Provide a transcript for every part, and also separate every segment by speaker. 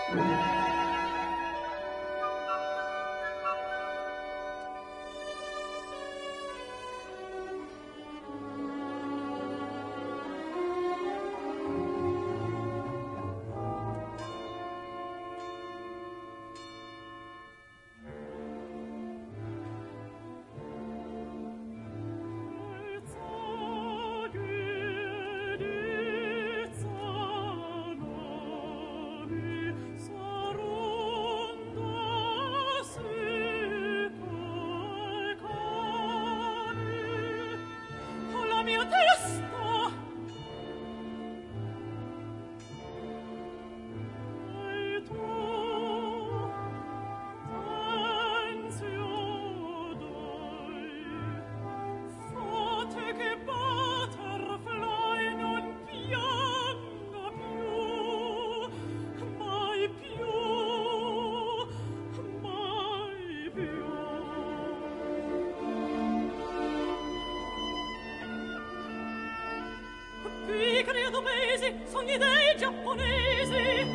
Speaker 1: Sogni dei giapponesi,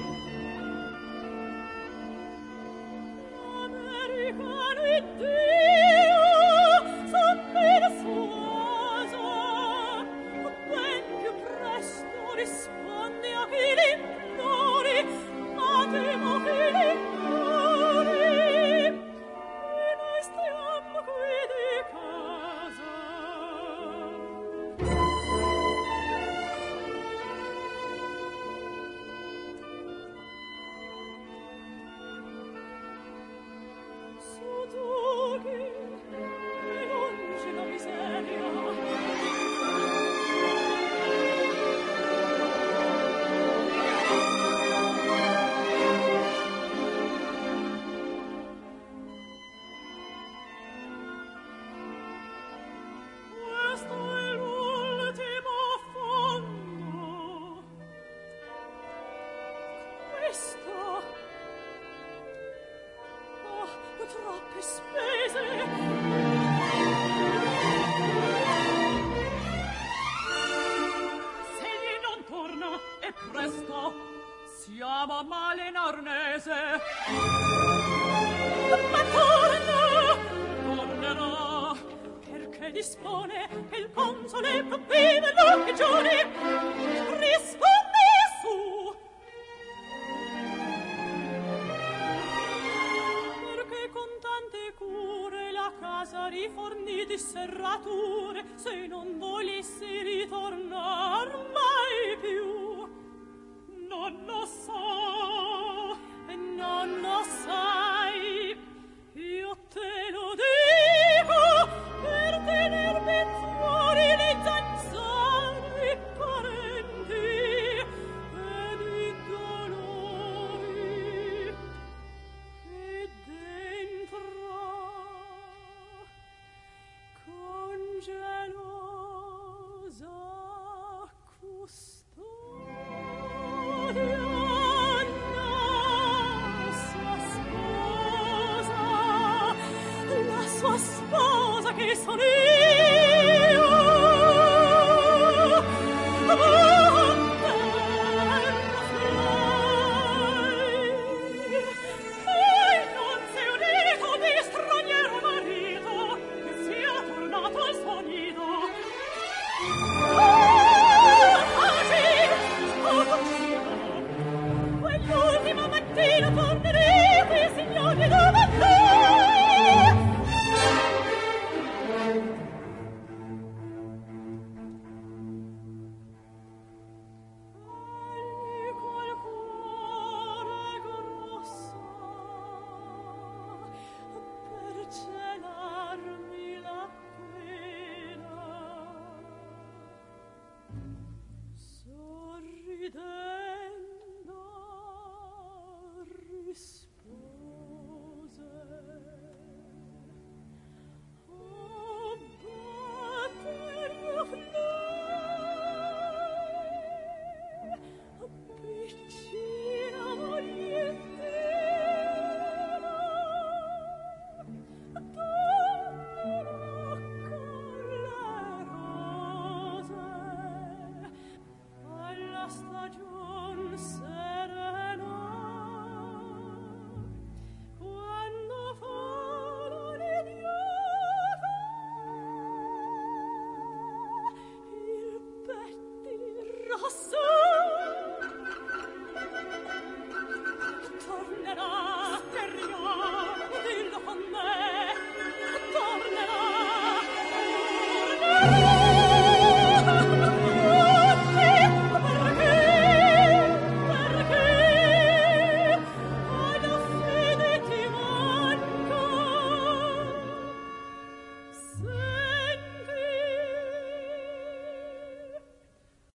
Speaker 1: americano Iddio, son persuaso, ben più presto rispondi a chi l'implori, ma temo che l'implori, e noi stiamo qui di casa. Troppe spese. Se egli non torna, e presto, siamo male in arnese. Ma tornerà, perché dispone che il console provvide l'occhigioni. Rispondi su. Cure la casa rifornì di serrature, se non volessi ritornar mai più. Non lo so, e non lo sai, io te lo dico per tenermi fuori le zanzare parenti ed i dolori che dentro con gelosa custodia la sua sposa che sono io. Poi non sei udito di straniero marito che sia tornato al suo nido. Quell'ultima mattina torneremo.